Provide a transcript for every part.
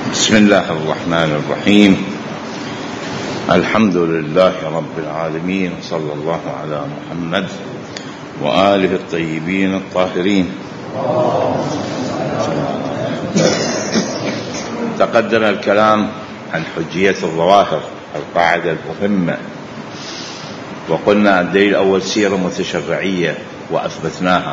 بسم الله الرحمن الرحيم. الحمد لله رب العالمين، صلى الله على محمد وآله الطيبين الطاهرين. تقدم الكلام عن حجية الظواهر، القاعدة المهمة، وقلنا الدليل الأول سيرة متشرعية وأثبتناها.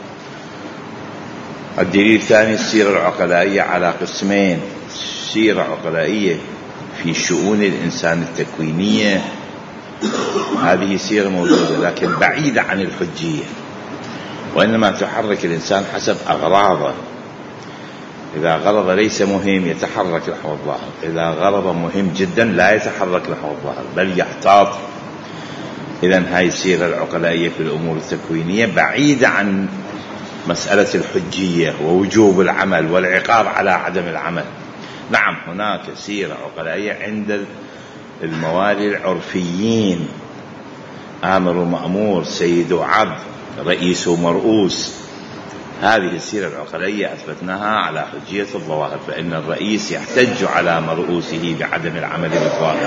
الدليل الثاني السيرة العقلائية على قسمين: سيرة عقلائية في شؤون الإنسان التكوينية، هذه سيرة موجودة لكن بعيدة عن الحجية، وإنما تحرك الإنسان حسب أغراضه. إذا غرض ليس مهم يتحرك نحو الظاهر، إذا غرض مهم جدا لا يتحرك نحو الظاهر بل يحتاط. إذن هاي السيرة العقلائية في الأمور التكوينية بعيدة عن مسألة الحجية ووجوب العمل والعقاب على عدم العمل. نعم، هناك سيرة عقلائية عند الموالي العرفيين: آمر ومأمور، سيد وعبد، رئيس ومرؤوس. هذه السيرة العقلائية أثبتناها على حجية الظواهر، فإن الرئيس يحتج على مرؤوسه بعدم العمل بالظاهر،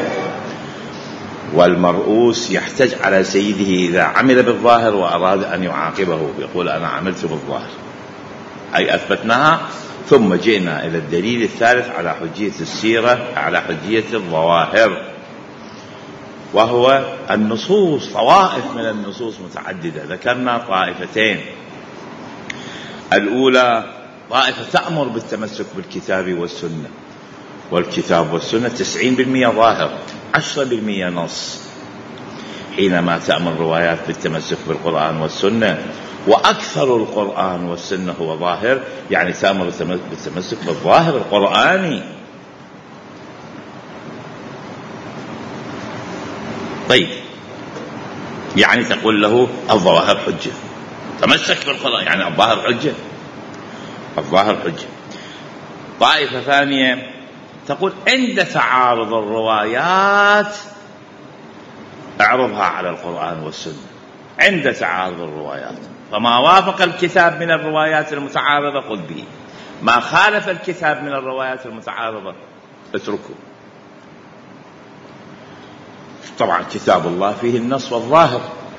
والمرؤوس يحتج على سيده إذا عمل بالظاهر وأراد أن يعاقبه، يقول أنا عملت بالظاهر. أي أثبتناها. ثم جئنا إلى الدليل الثالث على حجية السيرة، على حجية الظواهر، وهو النصوص. طوائف من النصوص متعددة، ذكرنا طائفتين. الأولى طائفة تأمر بالتمسك بالكتاب والسنة، والكتاب والسنة 90% ظاهر، 10% نص. حينما تأمر الروايات بالتمسك بالقرآن والسنة، وأكثر القرآن والسنة هو ظاهر، يعني تأمر بالتمسك بالظاهر القرآني. طيب، يعني تقول له الظواهر حجة، تمسك بالقرآن يعني الظاهر حجة، الظاهر حجة. طائفة ثانية تقول عند تعارض الروايات اعرضها على القرآن والسنة، عند تعارض الروايات، فما وافق الكتاب من الروايات المتعارضة خذ به، ما خالف الكتاب من الروايات المتعارضة اتركه. طبعا كتاب الله فيه النص والظاهر،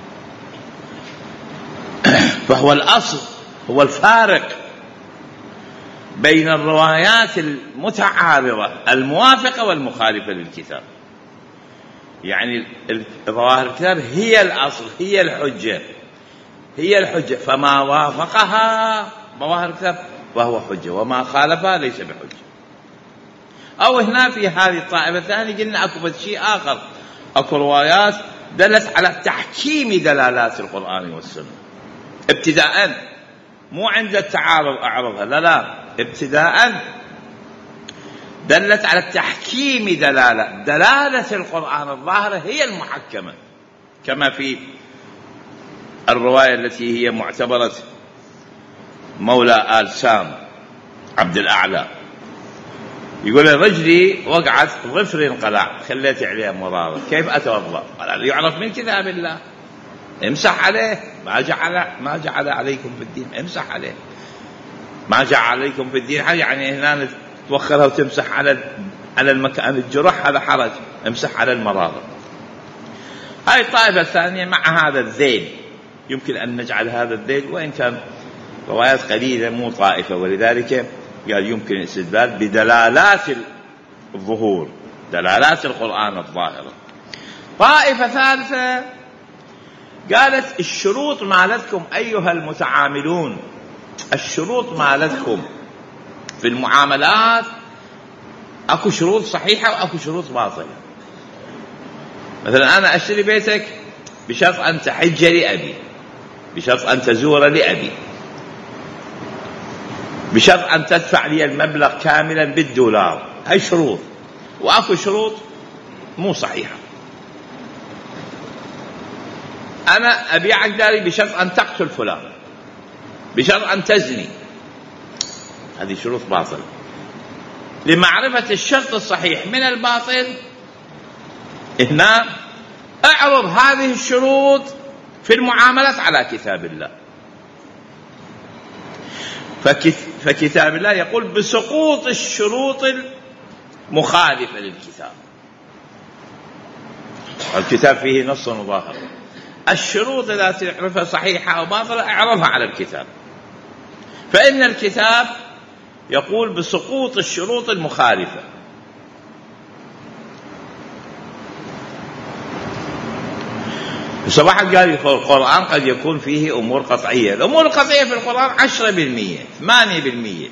فهو الأصل، هو الفارق بين الروايات المتعارضة الموافقة والمخالفة للكتاب. يعني ظواهر الكتاب هي الأصل، هي الحجة، هي الحجة، فما وافقها ظواهر الكتاب فهو حجة، وما خالفها ليس بحجة. أو هنا في هذه الطائفة الثانية قلنا أكو شيء آخر، أكو روايات دلت على تحكيم دلالات القرآن والسنة ابتداءً، مو عند التعارض أعرضها، لا، ابتداءً دلت على التحكيم دلالة القرآن الظاهرة هي المحكمة، كما في الرواية التي هي معتبرة مولى آل سام عبد الأعلى، يقول رجلي وقعت ظفر انقلع خليت عليها مرارة، كيف أتوضأ؟ قال يعرف من كتاب الله، امسح عليه، ما جعل عليكم في الدين، امسح عليه، ما جعل عليكم في الدين حاجة، يعني هنا توخرها وتمسح على المكان الجرح، هذا حرج، امسح على المرارة. هاي الطائفة الثانية مع هذا الذيل، يمكن أن نجعل هذا الذيل، وإن كان روايات قليلة مو طائفة، ولذلك قال يمكن الاستدلال بدلالات الظهور، دلالات القرآن الظاهرة. طائفة ثالثة قالت الشروط مالتكم أيها المتعاملون، الشروط مالتكم في المعاملات أكو شروط صحيحة وأكو شروط باطلة. مثلا أنا أشتري بيتك بشرط أن تحج لأبي، بشرط أن تزور لأبي، بشرط أن تدفع لي المبلغ كاملا بالدولار. هاي شروط، وأكو شروط مو صحيحة. أنا أبيعك داري بشرط أن تقتل فلان، بشرط أن تزني، هذه شروط باطلة. لمعرفة الشرط الصحيح من الباطل هنا اعرض هذه الشروط في المعاملات على كتاب الله. فكتاب الله يقول بسقوط الشروط مخالفة للكتاب. الكتاب فيه نص ظاهر، الشروط التي تعرفها صحيحة أو باطلة اعرضها على الكتاب، فإن الكتاب يقول بسقوط الشروط المخالفة. واحد قال القرآن قد يكون فيه أمور قطعية. الأمور القطعية في القرآن 10%، 8%.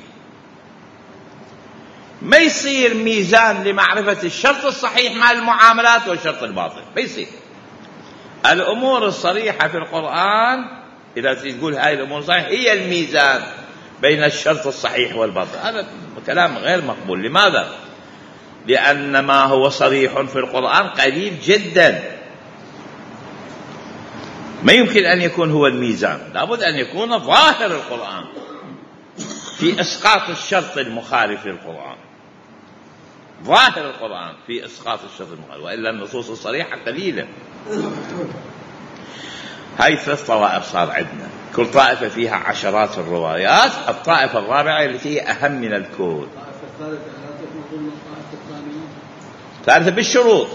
ما يصير ميزان لمعرفة الشرط الصحيح مع المعاملات والشرط الباطل، ما يصير. الأمور الصريحة في القرآن إذا تقول هاي الأمور صحيحة هي الميزان بين الشرط الصحيح والباطل. هذا كلام غير مقبول. لماذا؟ لأن ما هو صريح في القرآن قليل جدا، ما يمكن أن يكون هو الميزان. لابد أن يكون ظاهر القرآن في إسقاط الشرط المخالف للقرآن، ظاهر القرآن في إسقاط الشرط المخالف، وإلا النصوص الصريحة قليلة. هاي 3 طوائف صار عندنا، كل طائفة فيها عشرات الروايات. الطائفة الرابعة التي هي أهم من الكل، الثالثة بالشروط.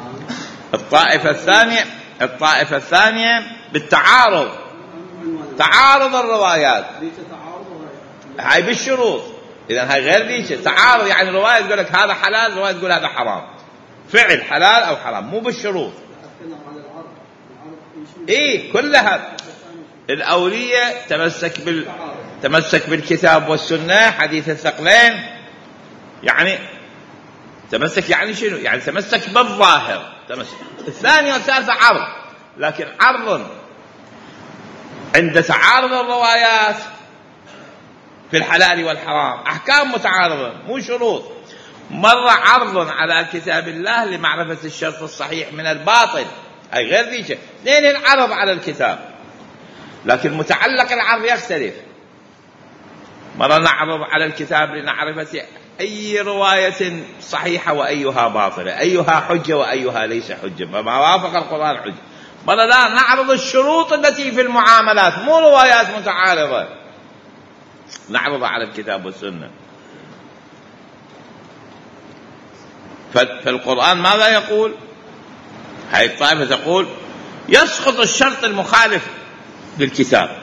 الطائفة الثانية بالتعارض، تعارض الروايات، هاي بالشروط. إذن هاي غير ليش تعارض، يعني رواية تقول لك هذا حلال، رواية تقول هذا حرام، فعل حلال أو حرام، مو بالشروط. إيه كلها الأولية تمسك بالكتاب والسنة، حديث الثقلين. يعني تمسك يعني شنو؟ يعني تمسك بالظاهر، تمسك. الثانية والثالثة عرض، لكن عرض عند تعارض الروايات في الحلال والحرام، أحكام متعارضة مو شروط. مرة عرض على كتاب الله لمعرفة الشرط الصحيح من الباطل، أي غير ذي شيء. اثنين العرض على الكتاب، لكن متعلق العرض يختلف. مرة نعرض على الكتاب لمعرفة أي رواية صحيحة وأيها باطلة، أيها حجة وأيها ليس حجة، فما وافق القرآن حجة. مرة لا، نعرض الشروط التي في المعاملات، مو روايات متعارضة، نعرض على الكتاب والسنة. فالقرآن ماذا يقول؟ هاي الطائفة تقول يسقط الشرط المخالف للكتاب.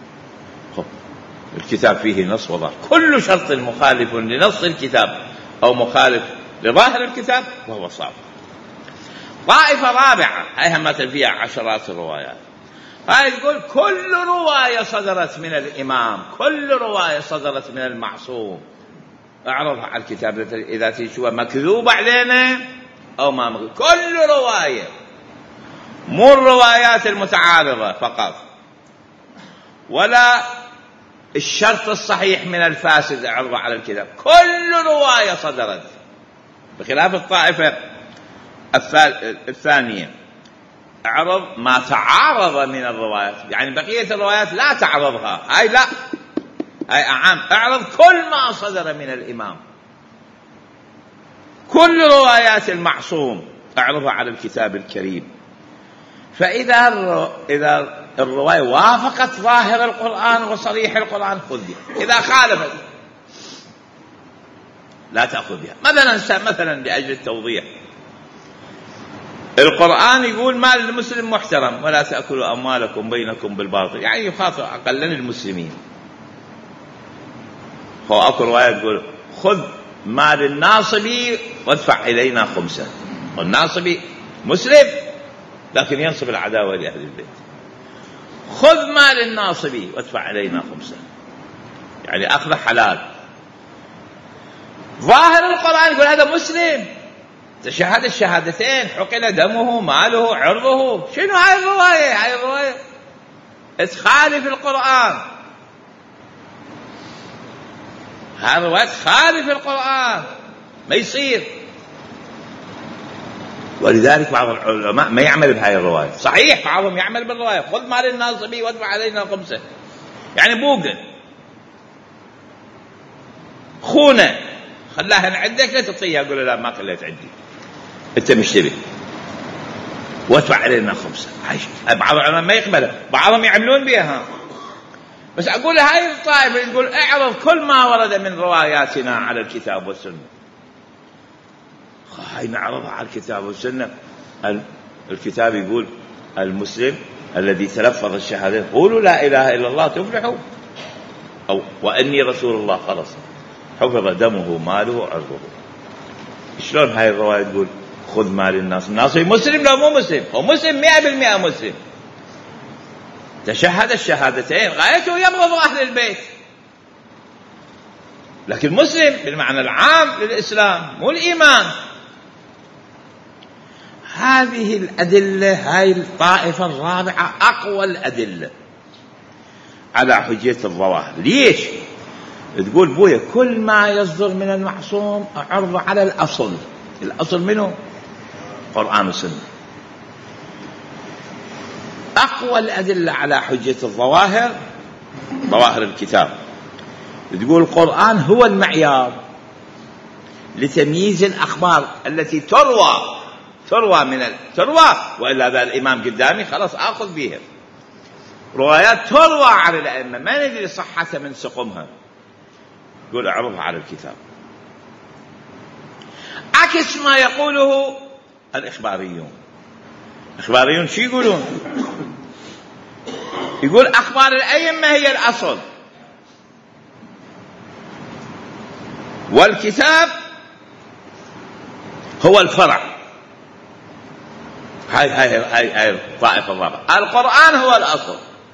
الكتاب فيه نص وظاهر، كل شرط مخالف لنص الكتاب أو مخالف لظاهر الكتاب وهو صادق. طائفة رابعة هاي مثل فيها عشرات الروايات، هاي تقول كل رواية صدرت من الإمام، كل رواية صدرت من المعصوم اعرضها على الكتاب إذا تشوى مكذوب علينا أو ما مكذوب. كل رواية، مو الروايات المتعارضة فقط، ولا الشرط الصحيح من الفاسد اعرضها على الكتاب، كل رواية صدرت. بخلاف الطائفة الثانية اعرض ما تعارض من الروايات، يعني بقية الروايات لا تعرضها، هاي لا، هاي أعام، اعرض كل ما صدر من الإمام، كل روايات المعصوم اعرضها على الكتاب الكريم. فإذا الرواية وافقت ظاهر القرآن وصريح القرآن خذ بها، إذا خالفت لا تأخذ بها. مثلا لأجل التوضيح، القرآن يقول مال المسلم محترم ولا تأكلوا أموالكم بينكم بالباطل، يعني يخاطب أقلا المسلمين. هو أكو رواية تقول خذ مال الناصبي وادفع إلينا خمسة، والناصبي مسلم لكن ينصب العداوة لأهل البيت. خذ مال الناصبي وادفع إلينا خمسة، يعني أخذ حلال. ظاهر القرآن يقول هذا مسلم، تشهد الشهادتين، حقن دمه ماله عرضه. شنو هاي الرواية؟ هاي الرواية تخالف القرآن، هاي الرواية تخالف القرآن، ما يصير. ولذلك بعض العلماء ما يعمل بهاي الرواية. صحيح بعضهم يعمل بالرواية خذ مال الناصبي وادفع علينا خمسة، يعني بوقن خونة خلاها عندك لا تعطيها، أقول لا ما خليت عندي، أنت مشتري وادفع علينا خمسة. بعض العلماء ما يقبلها، بعضهم يعملون بها. بس أقول هاي الطائفة تقول اعرض كل ما ورد من رواياتنا على الكتاب والسنة، هاي نعرضها على الكتاب والسنة. الكتاب يقول المسلم الذي تلفظ الشهادة قولوا لا إله إلا الله تفلحوا، أو وأني رسول الله، خلص حفظ دمه ماله عرضه. شلون هاي الرواية تقول خذ مال الناس؟ الناصري مسلم لو مو مسلم؟ هو مسلم 100% مسلم، تشهد الشهادتين، غايته يبغض أهل البيت، لكن مسلم بالمعنى العام للإسلام مو الإيمان. هذه الأدلة، هاي الطائفة الرابعة أقوى الأدلة على حجية الظواهر. ليش؟ تقول بويا كل ما يصدر من المعصوم أعرض على الأصل. الأصل منه قرآن وسنة. أقوى الأدلة على حجية الظواهر ظواهر الكتاب. تقول القرآن هو المعيار لتمييز الأخبار التي تروى من تروى، وإلا هذا الإمام قدامي خلاص آخذ بها. روايات تروى على الأئمة ما ندري صحتها من سقمها، يقول أعرضها على الكتاب. عكس ما يقوله الإخباريون. الإخباريون شو يقولون؟ يقول أخبار الأئمة هي الأصل والكتاب هو الفرع. هاي الطائفة الرابعة. القرآن هو الأصل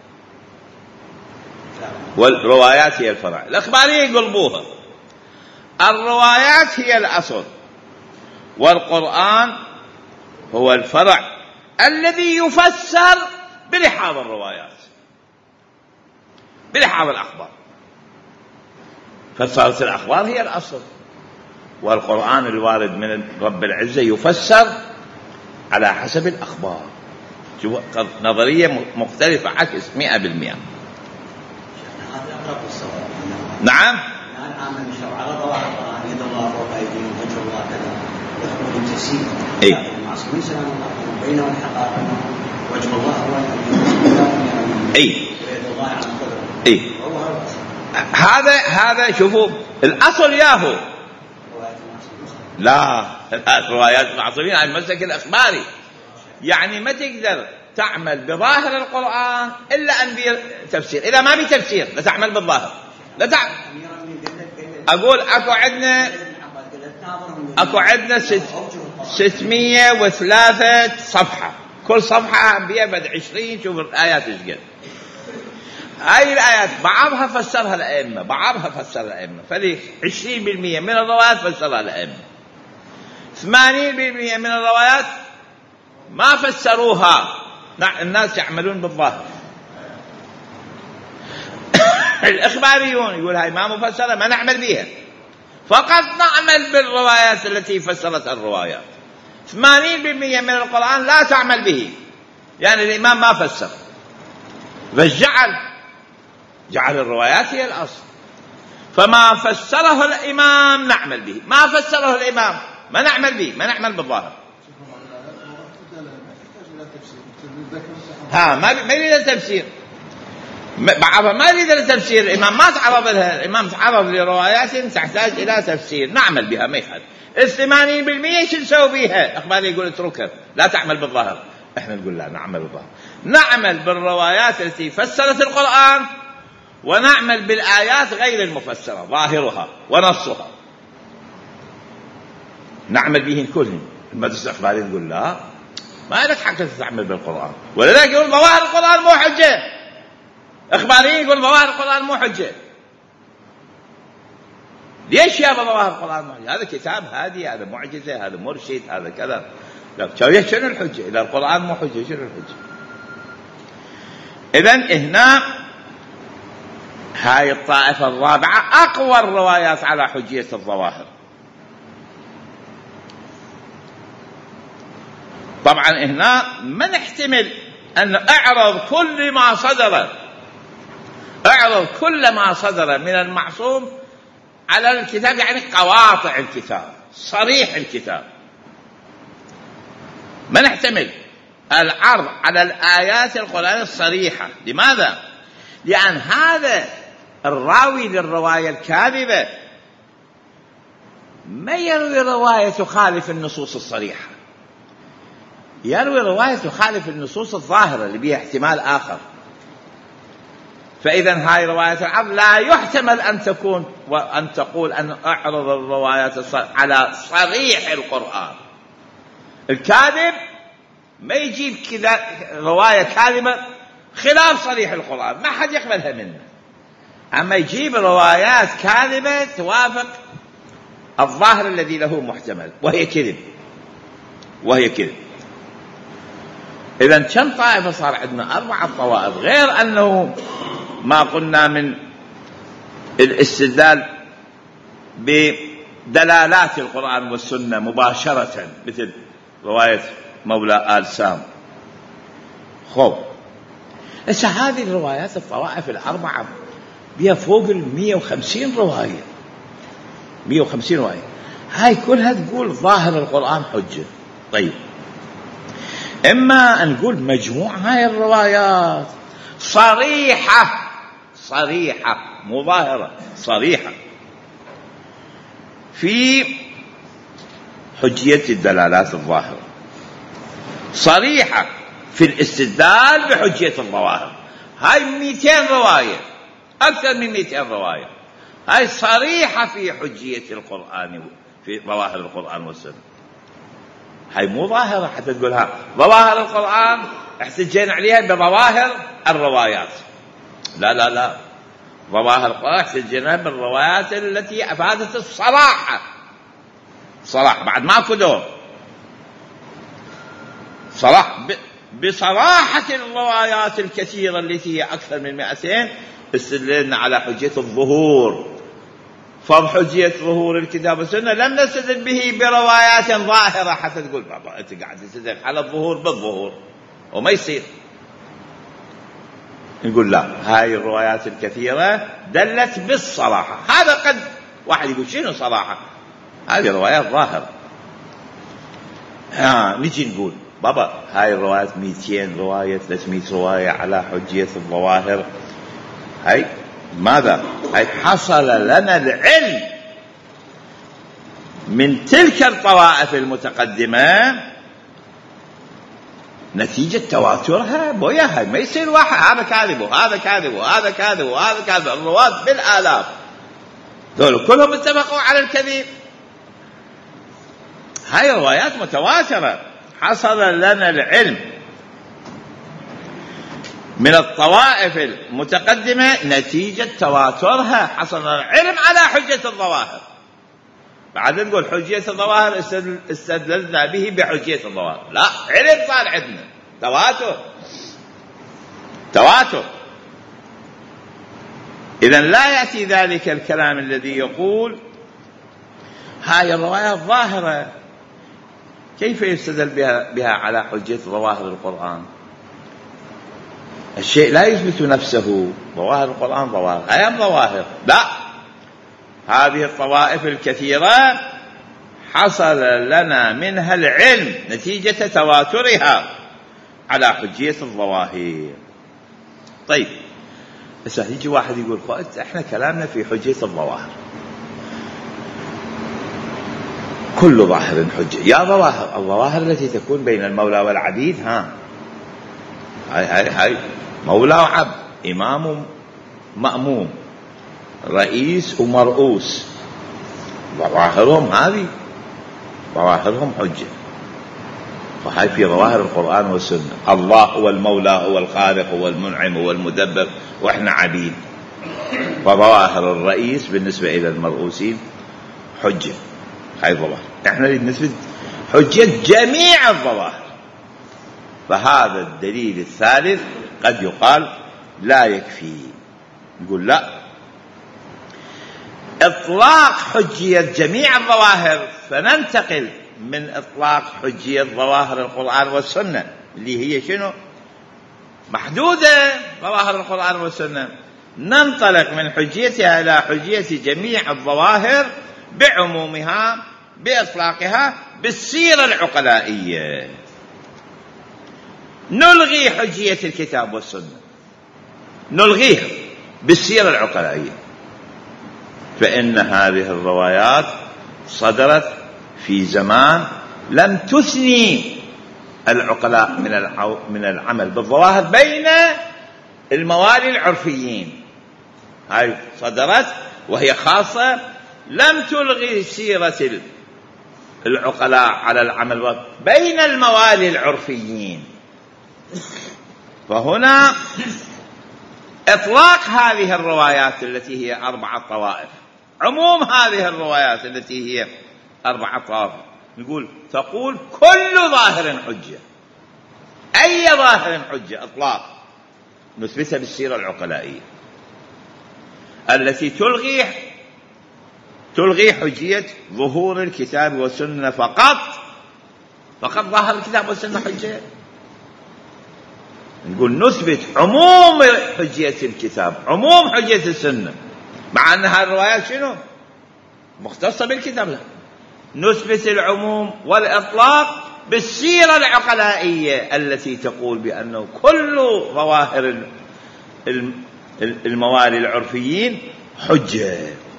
والروايات هي الفرع. الأخباريين يقلبوها، الروايات هي الأصل والقرآن هو الفرع الذي يفسر بلحاظ الروايات، بلحاظ الأخبار. فسرت الأخبار هي الأصل، والقرآن الوارد من رب العزة يفسر على حسب الأخبار. شوف نظرية مختلفة عكس 100%. نعم. هذا شوفوا الأصل ياهو. لا، روايات المعصومين عن المسلك الأخباري، يعني ما تقدر تعمل بظاهر القرآن إلا أن بتفسير. إذا ما بتفسير لا تعمل بالظاهر، لا أقول أكو عندنا 603 صفحة، كل صفحة بيها بد 20. شوف الآيات إيش قد. هاي الآيات بعضها فسرها الأئمة، بعضها فسرها الأئمة. فليش 20% من الروايات فسرها الأئمة، 80% من الروايات ما فسروها، الناس يعملون بالظاهر. الإخباريون يقول هاي ما مفسرة ما نعمل بها، فقط نعمل بالروايات التي فسرت الروايات. 80% من القرآن لا تعمل به، يعني الإمام ما فسر، جعل الروايات هي الأصل. فما فسره الإمام نعمل به، ما فسره الإمام ما نعمل به، ما نعمل بالظاهر. ما يريد التفسير، بعضها ما يريد التفسير. الإمام ما تعرض لها، الإمام تعرض لروايات تحتاج إلى تفسير، نعمل بها ما يخالف. 80% شو نسوي بها؟ أخباري يقول اتركها لا تعمل بالظاهر، احنا نقول لا نعمل بالظاهر، نعمل بالروايات التي فسرت القرآن، ونعمل بالآيات غير المفسرة ظاهرها ونصها، نعمل به كلهم. المدرسة الأخبارية تقول لا ما لك حق تعمل بالقرآن، ولذلك يقول ظواهر القرآن مو حجة. إخباريين يقول ظواهر القرآن مو حجة. ليش يا ظواهر القرآن مو حجة؟ هذا كتاب هادي، هذا معجزة، هذا مرشد، هذا كذا. لا، شنو الحجة إذا القرآن مو حجة؟ شنو الحجة؟ إذن هنا هاي الطائفة الرابعة أقوى الروايات على حجية الظواهر. طبعا هنا ما نحتمل أن أعرض كل ما صدر من المعصوم على الكتاب، يعني قواطع الكتاب، صريح الكتاب. ما نحتمل العرض على الآيات القرآن الصريحة. لماذا؟ لأن هذا الراوي للرواية الكاذبة ما يروي رواية تخالف النصوص الصريحة، يروي رواية تخالف النصوص الظاهرة اللي بها احتمال آخر. فإذا هاي رواية العرض لا يحتمل أن تكون وأن تقول أن أعرض الروايات على صريح القرآن. الكاذب ما يجيب كذا رواية كاذبة خلاف صريح القرآن، ما حد يقبلها منه. أما يجيب روايات كاذبة توافق الظاهر الذي له محتمل، وهي كذب، وهي كذب. إذن كم طائفة صار عندنا؟ 4 طوائف، غير أنه ما قلنا من الاستدلال بدلالات القرآن والسنة مباشرة مثل رواية مولى آل سام. هسه هذه الروايات الطوائف 4 بها فوق 150 رواية، 150 رواية، هاي كلها تقول ظاهر القرآن حجة. طيب، إما أن نقول مجموع هاي الروايات صريحة، صريحة مو ظاهرة، صريحة في حجية الدلالات الظاهرة، صريحة في الاستدلال بحجية الظواهر. هاي 200 رواية، أكثر من 200 رواية، هاي صريحة في حجية القرآن في ظواهر القرآن والسنة. هاي مو ظاهرة حتى تقولها ظواهر القرآن احتجينا عليها بظواهر الروايات. لا لا لا، ظواهر القرآن احتجينا بالروايات التي أفادت الصراحة، صراحة بعد ماكو دور، صراحة بصراحة الروايات الكثيرة التي هي أكثر من 200 استدللنا على حجية الظهور. فبحجية ظهور الكتاب والسنة لم نستدل به بروايات ظاهرة حتى تقول بابا أنت قاعد تستدل على الظهور بالظهور وما يصير. نقول لا، هاي الروايات الكثيرة دلت بالصراحة. هذا قد واحد يقول شنو صراحة؟ هذه روايات ظاهرة. نجي نقول بابا هاي الروايات 200 رواية 300 رواية على حجية الظواهر، هاي ماذا؟ هاي حصل لنا العلم من تلك الطوائف المتقدمة نتيجة تواترها. بويا هاي ما يصير واحد هذا كاذب وهذا كاذب وهذا كاذب وهذا كاذب، الرواة بالآلاف دول كلهم اتفقوا على الكذب. هاي روايات متواترة. حصل لنا العلم من الطوائف المتقدمة نتيجة تواترها، حصل لنا العلم على حجية الظواهر. بعد نقول حجية الظواهر استدللنا به بحجية الظواهر، لا، علم صار عندنا، تواتر. إذن لا يأتي ذلك الكلام الذي يقول هاي الروايات ظاهرة، كيف يستدل بها على حجية ظواهر القرآن؟ الشيء لا يثبت نفسه، ظواهر القرآن ظواهر، أيام ظواهر، لا، هذه الطوائف الكثيرة حصل لنا منها العلم نتيجة تواترها على حجية الظواهر. طيب، بس يجي واحد يقول احنا كلامنا في حجية الظواهر، كل ظاهر حجة. يا ظواهر، الظواهر التي تكون بين المولى والعبيد، هاي مولى وعبد، إمام مأموم، رئيس ومرؤوس، ظواهرهم هذه ظواهرهم حجة. فهاي في ظواهر القرآن والسنة. الله هو المولى، هو الخالق، هو المنعم، هو المدبر، وإحنا عبيد. فظواهر الرئيس بالنسبة إلى المرؤوسين حجة، هاي ظواهر. إحنا نثبت حجة جميع الظواهر. فهذا الدليل الثالث قد يقال لا يكفي. نقول لا، إطلاق حجية جميع الظواهر، فننتقل من إطلاق حجية ظواهر القرآن والسنة اللي هي شنو؟ محدودة ظواهر القرآن والسنة، ننطلق من حجيتها إلى حجية جميع الظواهر بعمومها بإطلاقها بالسيرة العقلائية. نلغي حجية الكتاب والسنة، نلغيها بالسيرة العقلائية، فإن هذه الروايات صدرت في زمان لم تثني العقلاء من العمل بالظواهر بين الموالي العرفيين. هاي صدرت وهي خاصة، لم تلغي سيرة العقلاء على العمل بين الموالي العرفيين. فهنا إطلاق هذه الروايات التي هي 4 طوائف، عموم هذه الروايات التي هي 4 طوائف، نقول تقول كل ظاهر حجة، أي ظاهر حجة إطلاق نثبتها بالسيرة العقلائية التي تلغي حجية ظهور الكتاب والسنة فقط ظاهر الكتاب والسنة حجة. نقول نثبت عموم حجية الكتاب، عموم حجية السنة، مع أن هذه الروايات شنو مختصة بالكتاب، لا نثبت العموم والإطلاق بالسيرة العقلائية التي تقول بأنه كل ظواهر الموالي العرفيين حجة.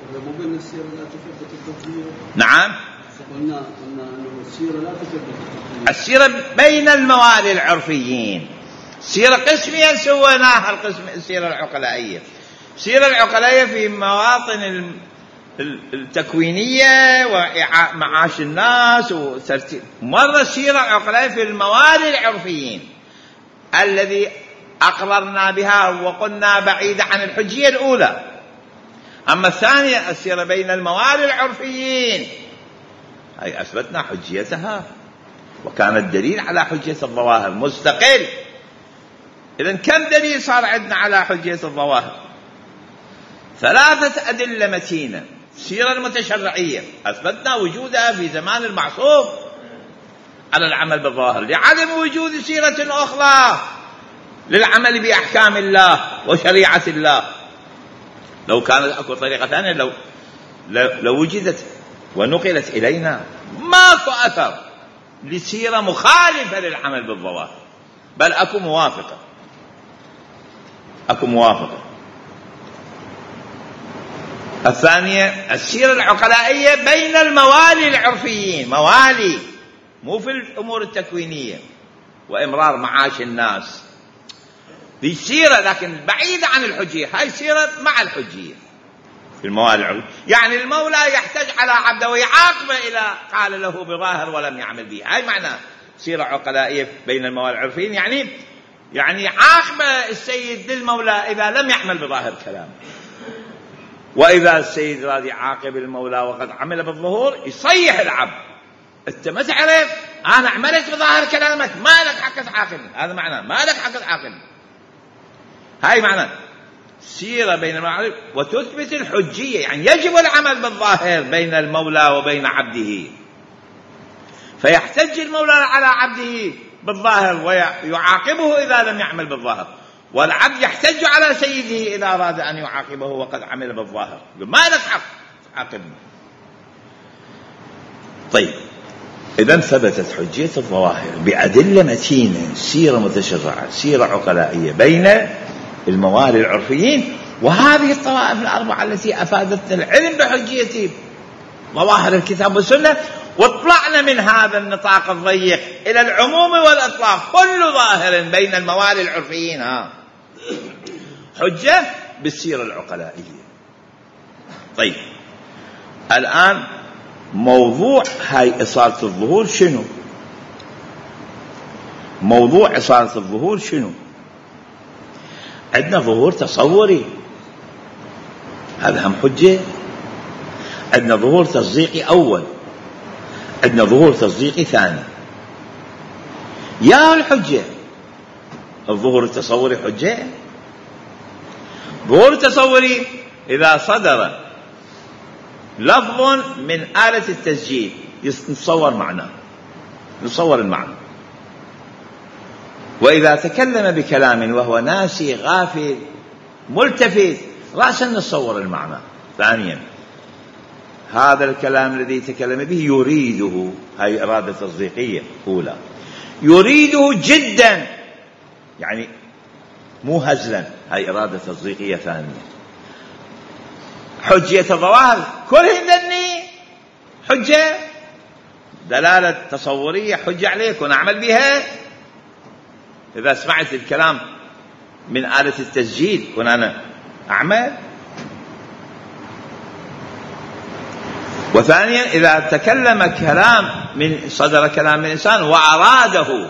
نعم، قلنا أن السيرة لا تثبت السيرة بين الموالي العرفيين، سيرة قسمية سويناها السيرة العقلائية. السيرة العقلائية في مواطن التكوينية ومعاش الناس وترتيب، مرة السيرة العقلائية في الموالي العرفيين الذي أقررنا بها وقلنا بعيدة عن الحجية الأولى. أما الثانية السيرة بين الموالي العرفيين، هي أثبتنا حجيتها وكان الدليل على حجية الظواهر مستقل. إذن كم دليل صار عندنا على حجية الظواهر؟ 3 أدلة متينة. السيرة المتشرعية أثبتنا وجودها في زمان المعصوم على العمل بالظواهر لعدم وجود سيرة أخرى للعمل بأحكام الله وشريعة الله. لو كانت أكو طريقة ثانية لو وجدت ونقلت إلينا ماكو أثر لسيرة مخالفة للعمل بالظواهر، بل أكو موافقة. الثانية السيرة العقلائية بين الموالي العرفيين، موالي مو في الأمور التكوينية وإمرار معاش الناس، دي سيرة لكن بعيدة عن الحجية. هاي سيرة مع الحجية في الموالي العرفية، يعني المولى يحتاج على عبده ويعاقبه إذا قال له بظاهر ولم يعمل به. هاي معنى سيرة عقلائية بين الموالي العرفيين، يعني عاقبه السيد للمولى إذا لم يعمل بظاهر كلامه. وإذا السيد راضي عاقب المولى وقد عمل بالظهور يصيح العبد، أنت ما تعرف أنا عملت بظاهر كلامك، ما لك حق تعاقبني. هذا معناه ما لك حق تعاقبني. هاي معنى سيرة بين الموالي وتثبت الحجية، يعني يجب العمل بالظاهر بين المولى وبين عبده، فيحتج المولى على عبده بالظاهر ويعاقبه إذا لم يعمل بالظاهر، والعبد يحتج على سيده إذا أراد أن يعاقبه وقد عمل بالظاهر، ما لك حق تعاقبني. طيب، إذن ثبتت حجية الظواهر بأدلة متينة، سيرة متشرعة، سيرة عقلائية بين الموالي العرفيين، وهذه الطوائف 4 التي أفادتنا العلم بحجية ظواهر الكتاب والسنة، واطلعنا من هذا النطاق الضيق إلى العموم والإطلاق، كل ظاهر بين الموالي العرفيين حجة بالسيرة العقلائية. طيب، الآن موضوع هاي إصالة الظهور شنو؟ موضوع إصالة الظهور شنو؟ عندنا ظهور تصوري، هذا هم حجة. عندنا ظهور تصديقي أول، عندنا ظهور تصديقي ثاني. يا الحجة الظهور التصوري حجة. ظهور التصوري إذا صدر لفظ من آلة التسجيل نتصور معناه، نتصور المعنى. وإذا تكلم بكلام وهو ناسي غافل ملتفت رأسا نتصور المعنى. ثانيا، هذا الكلام الذي تكلم به يريده، هاي إرادة تصديقية أولى، يريده جدا يعني مو هزلا، هاي إرادة تصديقية ثانية. حجية الظواهر كلهن حجة، دلالة تصورية حجة عليك ونعمل بها. إذا سمعت الكلام من آلة التسجيل كن أنا أعمل. وثانيا إذا تكلم كلام صدر كلام من إنسان وأراده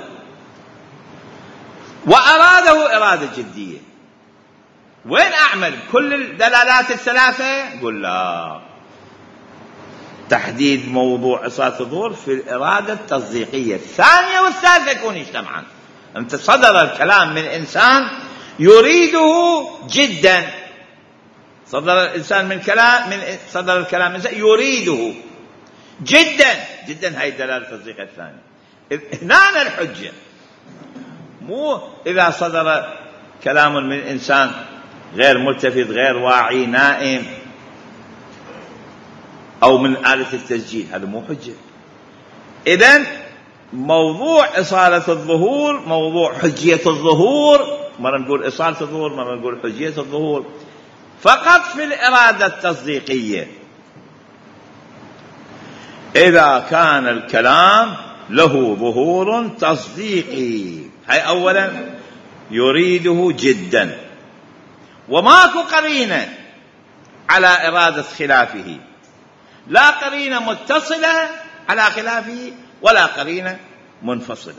إرادة جدية، وين أعمل؟ كل الدلالات الثلاثة؟ قل لا، تحديد موضوع إصالة الظهور في الإرادة التصديقية الثانية والثالثة يكون اجتمعا. أنت صدر الكلام من إنسان يريده جدا، صدر الإنسان صدر الكلام من إنسان يريده جدا، هاي الدلالة التصديقية الثانية. هنا الحجة مو إذا صدر كلام من إنسان غير ملتفت، غير واعي، نائم، أو من آلة التسجيل، هذا مو حجة. إذن موضوع إصالة الظهور، موضوع حجية الظهور، مرة نقول إصالة الظهور، مرة نقول حجية الظهور، فقط في الإرادة التصديقية إذا كان الكلام له ظهور تصديقي. هاي أولا يريده جدا، وماكو قرينة على إرادة خلافه، لا قرينة متصلة على خلافه ولا قرينة منفصلة.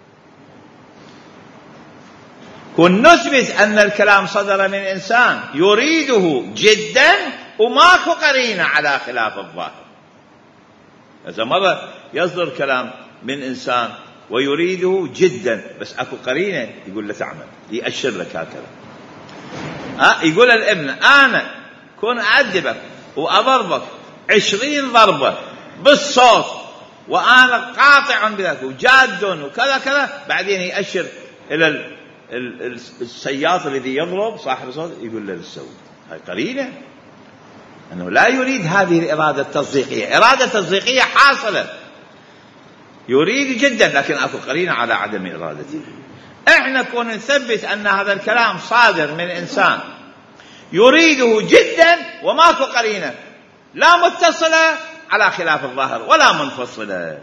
كن نثبت أن الكلام صدر من إنسان يريده جدا وماكو قرينة على خلاف الظاهر. إذا مرة يصدر كلام من إنسان ويريده جدا بس أكو قرينة يقول له تعمل، يأشر لك هكذا. يقول الابن أنا كن أعذبك وأضربك 20 ضربة بالصوت وأنا قاطع بذلك وجاد وكذا كذا، بعدين يأشر إلى السياط الذي يضرب صاحب الصوت يقول له للسوي. هاي قرينة أنه لا يريد هذه الإرادة التصديقية. إرادة تصديقية حاصلة، يريد جدا، لكن أكو قرينة على عدم إرادته. إحنا كنا نثبت أن هذا الكلام صادر من إنسان يريده جدا وماكو قرينة لا متصلة على خلاف الظاهر ولا منفصلة.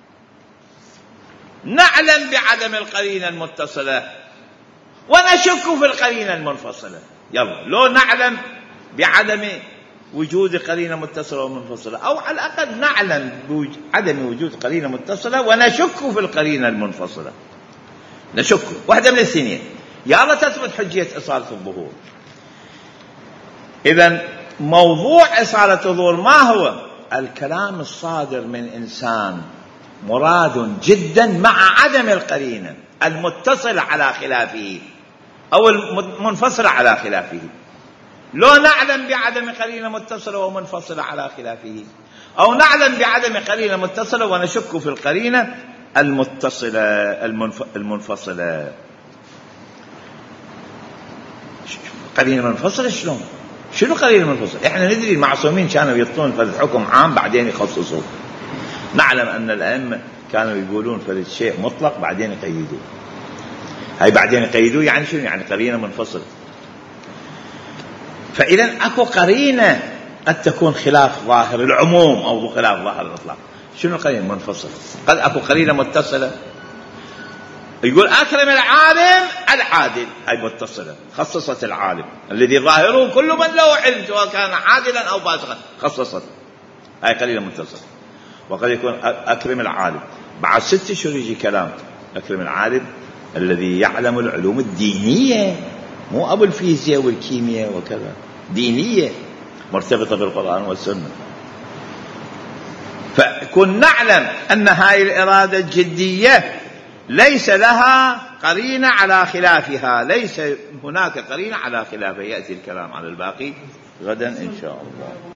نعلم بعدم القرينة المتصلة ونشك في القرينة المنفصلة. يلا، لو نعلم بعدم وجود قرينة متصلة ومنفصلة، أو على الأقل نعلم بعدم وجود قرينة متصلة ونشك في القرينة المنفصلة. نشك واحدة من الاثنين، يلا تثبت حجية إصالة الظهور. إذن موضوع إصالة الظهور ما هو؟ الكلام الصادر من إنسان مراد جدا مع عدم القرينة المتصل على خلافه أو المنفصل على خلافه. لو نعلم بعدم قرينة متصلة ومنفصلة على خلافه، أو نعلم بعدم قرينة متصلة ونشك في القرينة المتصلة المنفصلة. قرينة منفصلة شلون؟ شنو قرينة منفصلة؟ احنا ندري المعصومين كانوا يعطون فرد حكم عام بعدين يخصصوه. نعلم أن الأئمة كانوا يقولون فرد شيء مطلق بعدين يقيدوه. هاي بعدين يقيدوه يعني شنو؟ يعني قرينة منفصلة. فإذا أكو قرينة قد تكون خلاف ظاهر العموم أو خلاف ظاهر الإطلاق. شنو القرينة المنفصلة؟ قد أكو قرينة متصلة، يقول أكرم العالم العادل، هاي متصلة خصصت العالم الذي ظاهره كل من له علم سواء كان عادلا أو فاسقا، خصصت، هاي قرينة متصلة. وقد يكون أكرم العالم بعد 6 أشهر يجي كلام أكرم العالم الذي يعلم العلوم الدينية، مو أبو الفيزياء والكيمياء وكذا، دينية مرتبطة بالقرآن والسنة. فكن نعلم أن هاي الإرادة الجدية ليس لها قرينة على خلافها، ليس هناك قرينة على خلافها. يأتي الكلام على الباقي غدا إن شاء الله.